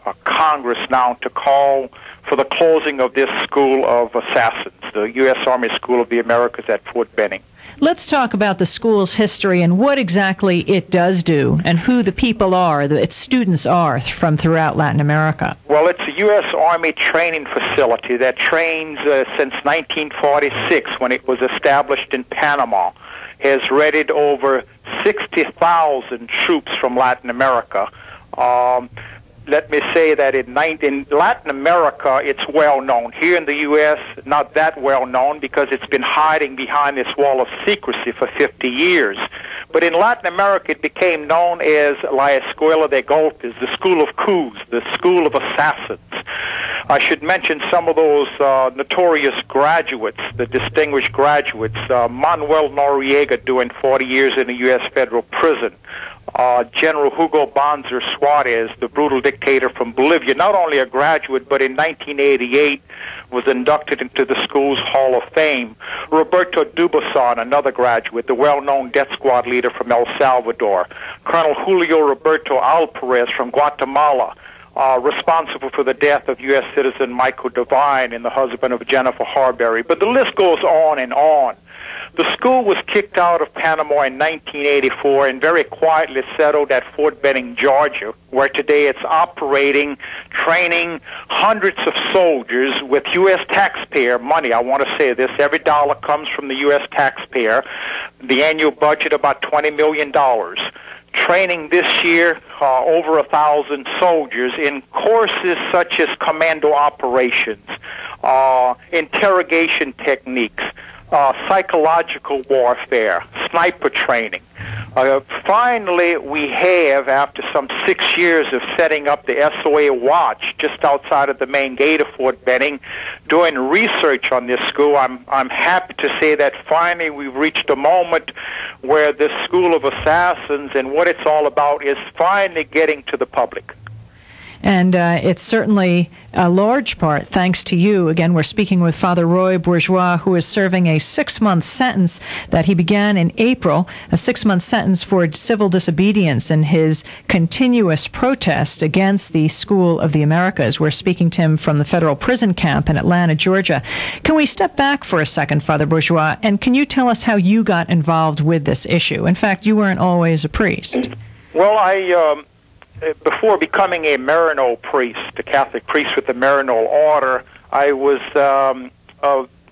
uh, Congress now to call for the closing of this school of assassins, the U S Army School of the Americas at Fort Benning. Let's talk about the school's history and what exactly it does do and who the people are, that its students are from throughout Latin America. Well, it's a U S Army training facility that trains uh, since nineteen forty-six, when it was established in Panama, has readied over sixty thousand troops from Latin America. Um, let me say that in, in Latin America, it's well known. Here in the U S, not that well known because it's been hiding behind this wall of secrecy for fifty years. But in Latin America, it became known as La Escuela de Golpes, the school of coups, the school of assassins. I should mention some of those uh, notorious graduates, the distinguished graduates. Uh, Manuel Noriega doing forty years in a U S federal prison. Uh, General Hugo Banzer Suarez, the brutal dictator from Bolivia, not only a graduate, but in nineteen eighty-eight was inducted into the school's Hall of Fame. Roberto Dubuson, another graduate, the well-known death squad leader from El Salvador. Colonel Julio Roberto Alvarez from Guatemala, Uh, responsible for the death of U S citizen Michael Devine and the husband of Jennifer Harberry. But the list goes on and on. The school was kicked out of Panama in nineteen eighty-four and very quietly settled at Fort Benning, Georgia, where today it's operating, training hundreds of soldiers with U S taxpayer money. I want to say this, every dollar comes from the U S taxpayer. The annual budget about twenty million dollars. Training this year uh, over a thousand soldiers in courses such as commando operations, uh, interrogation techniques, uh, psychological warfare, sniper training. Uh, finally, we have, after some six years of setting up the S O A Watch just outside of the main gate of Fort Benning, doing research on this school, I'm, I'm happy to say that finally we've reached a moment where this School of Assassins and what it's all about is finally getting to the public. And uh, it's certainly a large part thanks to you. Again, we're speaking with Father Roy Bourgeois, who is serving a six-month sentence that he began in April, a six-month sentence for civil disobedience in his continuous protest against the School of the Americas. We're speaking to him from the federal prison camp in Atlanta, Georgia. Can we step back for a second, Father Bourgeois, and can you tell us how you got involved with this issue? In fact, you weren't always a priest. Well, I... Um Before becoming a Maryknoll priest, a Catholic priest with the Maryknoll Order, I was um, a,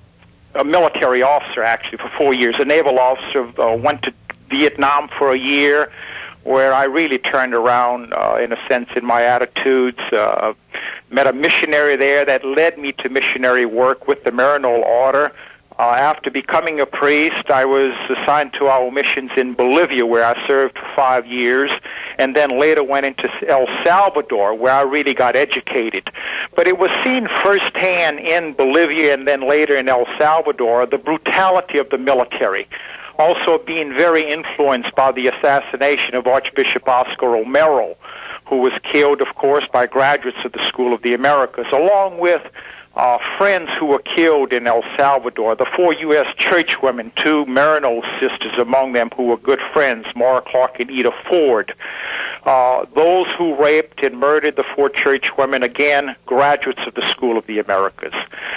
a military officer, actually, for four years, a naval officer. Uh, went to Vietnam for a year, where I really turned around, uh, in a sense, in my attitudes. Uh, met a missionary there that led me to missionary work with the Maryknoll Order. Uh, after becoming a priest, I was assigned to our missions in Bolivia, where I served for five years, and then later went into El Salvador, where I really got educated. But it was seen firsthand in Bolivia and then later in El Salvador, the brutality of the military. Also being very influenced by the assassination of Archbishop Oscar Romero, who was killed, of course, by graduates of the School of the Americas, along with Uh, friends who were killed in El Salvador, the four U S churchwomen, two Maryknoll sisters among them who were good friends, Maura Clark and Ida Ford. Uh, those who raped and murdered the four churchwomen, again, graduates of the School of the Americas.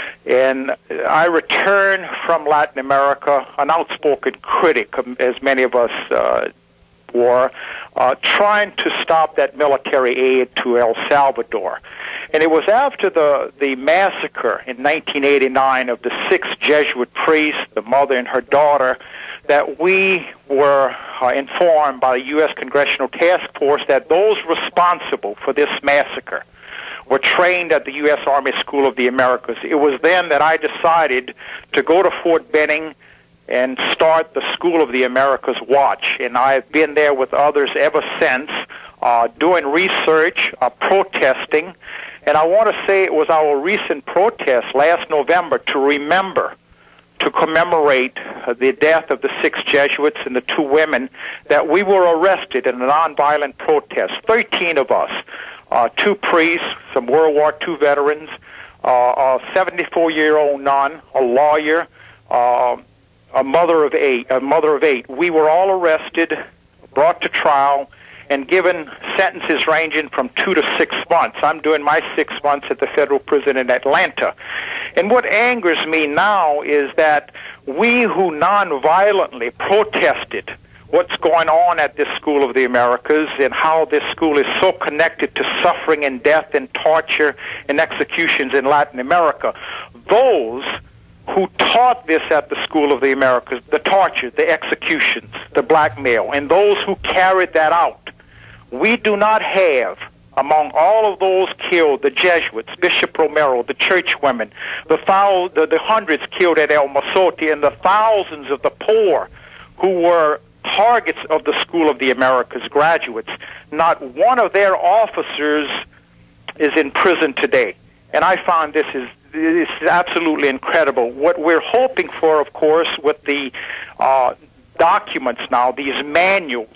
And I returned from Latin America, an outspoken critic, as many of us uh, were, uh, trying to stop that military aid to El Salvador. And it was after the, the massacre in nineteen eighty-nine of the six Jesuit priests, the mother and her daughter, that we were uh, informed by the U S Congressional Task Force that those responsible for this massacre were trained at the U S Army School of the Americas. It was then that I decided to go to Fort Benning and start the School of the Americas Watch. And I've been there with others ever since, uh, doing research, uh, protesting. And I want to say it was our recent protest last November to remember, to commemorate uh, the death of the six Jesuits and the two women, that we were arrested in a nonviolent protest, thirteen of us, uh, two priests, some World War Two veterans, uh, a seventy-four-year-old nun, a lawyer, uh, a mother of eight, a mother of eight. We were all arrested, brought to trial, and given sentences ranging from two to six months. I'm doing my six months at the federal prison in Atlanta. And what angers me now is that we who nonviolently protested what's going on at this School of the Americas and how this school is so connected to suffering and death and torture and executions in Latin America, those who taught this at the School of the Americas, the torture, the executions, the blackmail, and those who carried that out, we do not have, among all of those killed, the Jesuits, Bishop Romero, the church women, the, thou- the, the hundreds killed at El Mozote, and the thousands of the poor who were targets of the School of the Americas graduates. Not one of their officers is in prison today. And I found this is this is absolutely incredible. What we're hoping for, of course, with the uh, documents now, these manuals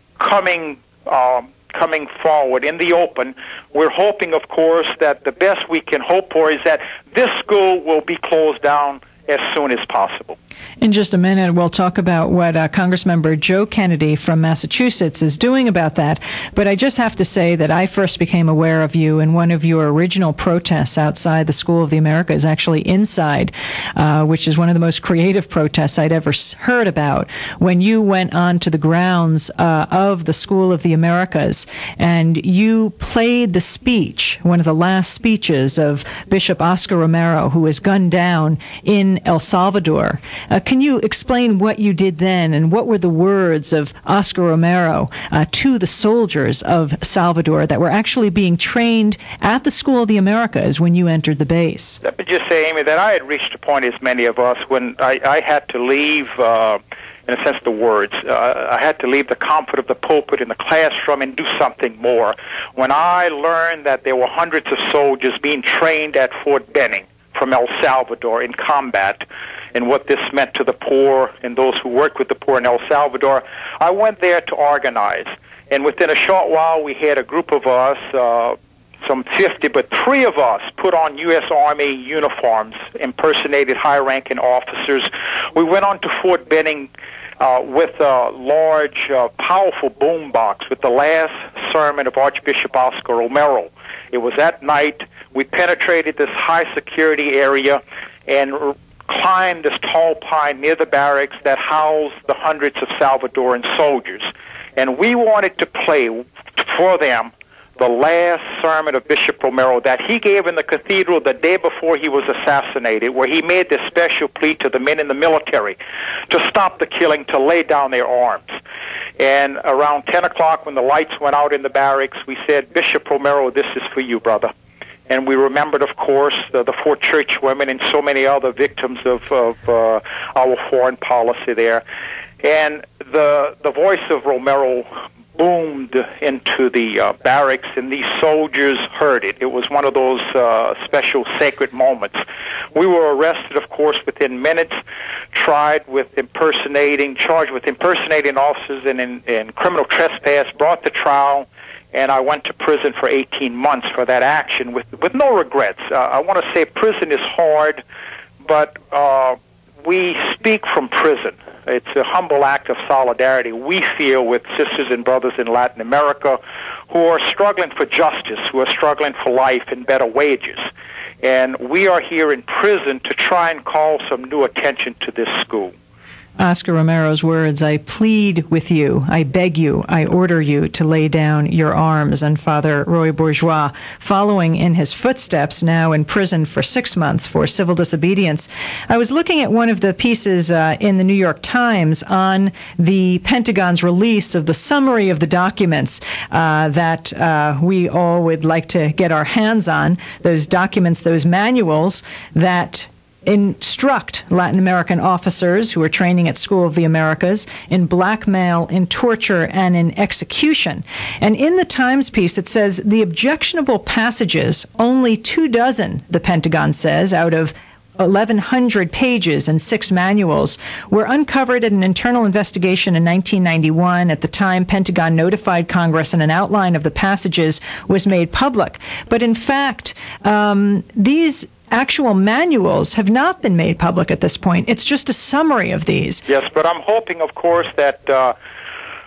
coming um, coming forward in the open, we're hoping, of course, that the best we can hope for is that this school will be closed down as soon as possible. In just a minute, we'll talk about what uh, Congressmember Joe Kennedy from Massachusetts is doing about that. But I just have to say that I first became aware of you in one of your original protests outside the School of the Americas, actually inside, uh, which is one of the most creative protests I'd ever heard about, when you went onto the grounds uh, of the School of the Americas and you played the speech, one of the last speeches of Bishop Oscar Romero, who was gunned down in El Salvador. Uh, can you explain what you did then and what were the words of Oscar Romero uh, to the soldiers of Salvador that were actually being trained at the School of the Americas when you entered the base? Let me just say, Amy, that I had reached a point, as many of us, when I, I had to leave, uh, in a sense, the words. Uh, I had to leave the comfort of the pulpit in the classroom and do something more. When I learned that there were hundreds of soldiers being trained at Fort Benning from El Salvador in combat, and what this meant to the poor and those who worked with the poor in El Salvador, I went there to organize. And within a short while, we had a group of us, uh, some fifty, but three of us put on U S Army uniforms, impersonated high-ranking officers. We went on to Fort Benning uh, with a large, uh, powerful boombox with the last sermon of Archbishop Oscar Romero. It was at night. We penetrated this high-security area and r- climbed this tall pine near the barracks that housed the hundreds of Salvadoran soldiers. And we wanted to play for them the last sermon of Bishop Romero that he gave in the cathedral the day before he was assassinated, where he made this special plea to the men in the military to stop the killing, to lay down their arms. And around ten o'clock, when the lights went out in the barracks, we said, Bishop Romero, this is for you, brother. And we remembered, of course, the, the four church women and so many other victims of, of uh, our foreign policy there. And the the voice of Romero boomed into the uh, barracks, and these soldiers heard it. It was one of those uh, special sacred moments. We were arrested, of course, within minutes, tried with impersonating, charged with impersonating officers and in, in criminal trespass, brought to trial, and I went to prison for eighteen months for that action with with no regrets. Uh, I want to say prison is hard, but uh, we speak from prison. It's a humble act of solidarity we feel with sisters and brothers in Latin America who are struggling for justice, who are struggling for life and better wages. And we are here in prison to try and call some new attention to this school. Oscar Romero's words, I plead with you, I beg you, I order you to lay down your arms. And Father Roy Bourgeois, following in his footsteps, now in prison for six months for civil disobedience. I was looking at one of the pieces uh, in the New York Times on the Pentagon's release of the summary of the documents uh, that uh, we all would like to get our hands on, those documents, those manuals that instruct Latin American officers who are training at School of the Americas in blackmail, in torture, and in execution. And in the Times piece, it says the objectionable passages, only two dozen, the Pentagon says, out of eleven hundred pages and six manuals, were uncovered in an internal investigation in nineteen ninety-one. At the time, Pentagon notified Congress and an outline of the passages was made public. But in fact, um, these actual manuals have not been made public at this point. It's just a summary of these. Yes, but I'm hoping, of course, that uh,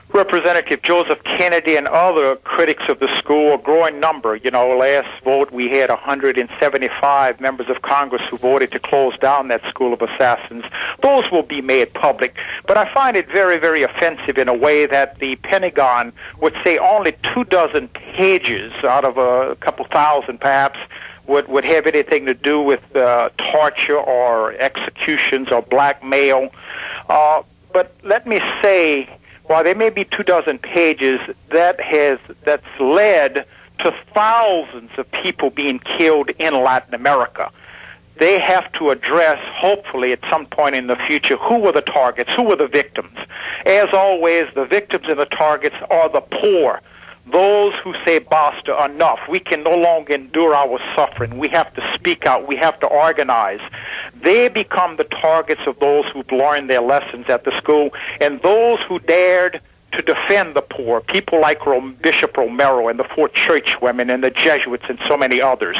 Representative Joseph Kennedy and other critics of the school, a growing number. You know, last vote we had one hundred seventy-five members of Congress who voted to close down that school of assassins. Those will be made public. But I find it very, very offensive in a way that the Pentagon would say only two dozen pages out of a couple thousand perhaps would, would have anything to do with uh, torture or executions or blackmail. Uh, but let me say, while there may be two dozen pages, that has that's led to thousands of people being killed in Latin America. They have to address, hopefully at some point in the future, who were the targets, who were the victims. As always, the victims and the targets are the poor, those who say, basta, enough. We can no longer endure our suffering. We have to speak out. We have to organize. They become the targets of those who've learned their lessons at the school, and those who dared to defend the poor, people like Bishop Romero and the four churchwomen and the Jesuits and so many others.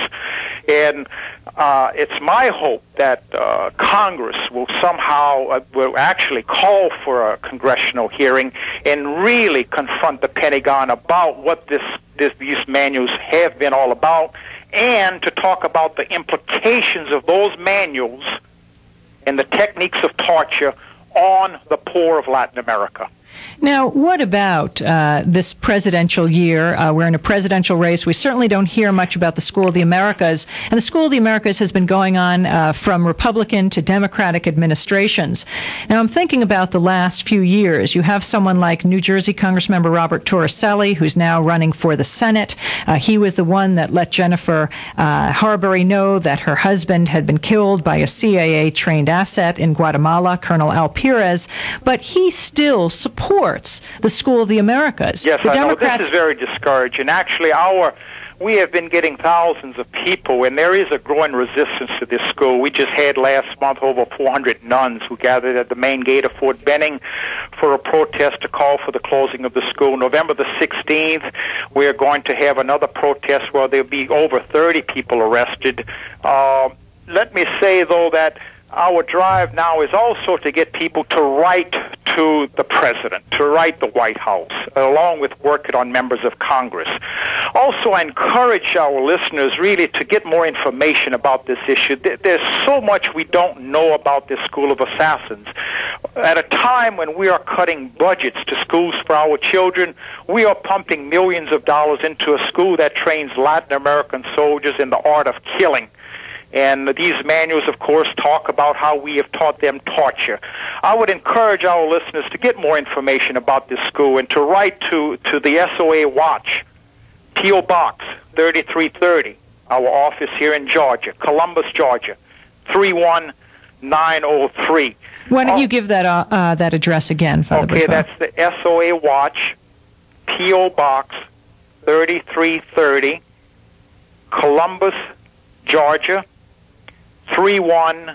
And uh, it's my hope that uh, Congress will somehow, uh, will actually call for a congressional hearing and really confront the Pentagon about what this, this these manuals have been all about, and to talk about the implications of those manuals and the techniques of torture on the poor of Latin America. Now, what about uh, this presidential year? Uh, we're in a presidential race. We certainly don't hear much about the School of the Americas. And the School of the Americas has been going on uh, from Republican to Democratic administrations. Now, I'm thinking about the last few years. You have someone like New Jersey Congressmember Robert Torricelli, who's now running for the Senate. Uh, he was the one that let Jennifer uh, Harbury know that her husband had been killed by a C I A-trained asset in Guatemala, Colonel Al Perez. But he still supports the School of the Americas. Yes, the I Democrats... know. This is very discouraging. Actually, our we have been getting thousands of people, and there is a growing resistance to this school. We just had last month over four hundred nuns who gathered at the main gate of Fort Benning for a protest to call for the closing of the school. November the sixteenth, we're going to have another protest where there'll be over thirty people arrested. Uh, let me say, though, that our drive now is also to get people to write to the president, to write the White House, along with working on members of Congress. Also, I encourage our listeners really to get more information about this issue. There's so much we don't know about this School of Assassins. At a time when we are cutting budgets to schools for our children, we are pumping millions of dollars into a school that trains Latin American soldiers in the art of killing. And these manuals, of course, talk about how we have taught them torture. I would encourage our listeners to get more information about this school and to write to, to the S O A Watch, P O Box thirty-three thirty, our office here in Georgia, Columbus, Georgia, three one nine oh three. Why don't you give that uh, uh, that address again, Father Okay, Brickwell? That's the S O A Watch, P O Box thirty-three thirty, Columbus, Georgia, three one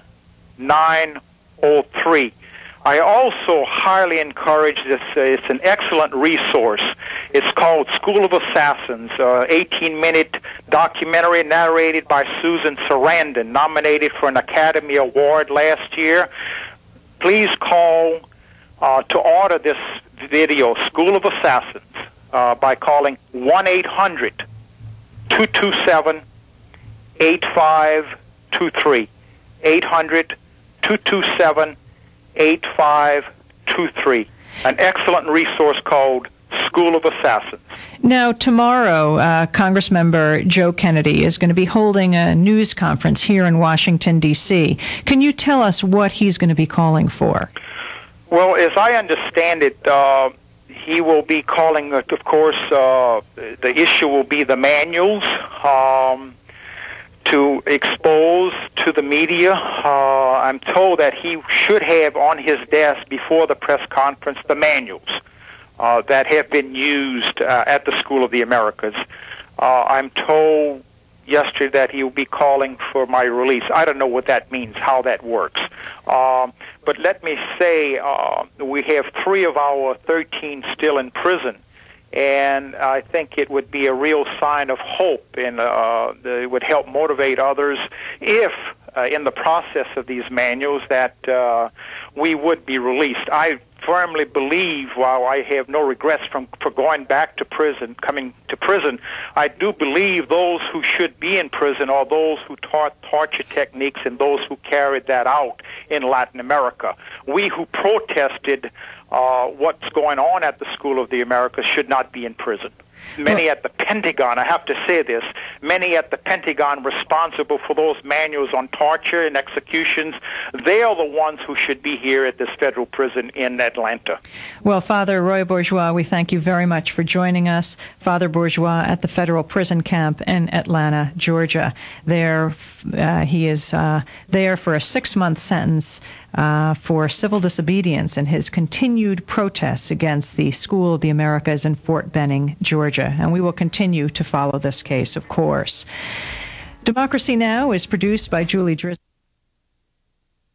nine oh three. I also highly encourage this. Uh, it's an excellent resource. It's called School of Assassins, uh, eighteen-minute documentary narrated by Susan Sarandon, nominated for an Academy Award last year. Please call uh, to order this video, School of Assassins, uh, by calling one eight hundred two two seven eight five two three. eight hundred two two seven eight five two three. An excellent resource called School of Assassins. Now, tomorrow, uh, Congressmember Joe Kennedy is going to be holding a news conference here in Washington, D C Can you tell us what he's going to be calling for? Well, as I understand it, uh, he will be calling, uh, of course, uh, the issue will be the manuals, um, to expose to the media. Uh, I'm told that he should have on his desk before the press conference the manuals uh, that have been used uh, at the School of the Americas. Uh, I'm told yesterday that he will be calling for my release. I don't know what that means, how that works. Um, but let me say, uh, we have three of our thirteen still in prison. And I think it would be a real sign of hope, and uh, it would help motivate others if, uh, in the process of these manuals, that uh, we would be released. I firmly believe, while I have no regrets from for going back to prison, coming to prison, I do believe those who should be in prison are those who taught torture techniques and those who carried that out in Latin America. We who protested uh, what's going on at the School of the Americas should not be in prison. Many at the Pentagon, I have to say this, many at the Pentagon responsible for those manuals on torture and executions, they are the ones who should be here at this federal prison in Atlanta. Well, Father Roy Bourgeois, we thank you very much for joining us. Father Bourgeois at the federal prison camp in Atlanta, Georgia. There, uh, he is uh, there for a six-month sentence Uh, for civil disobedience and his continued protests against the School of the Americas in Fort Benning, Georgia. And we will continue to follow this case, of course. Democracy Now! Is produced by Julie Driscoll.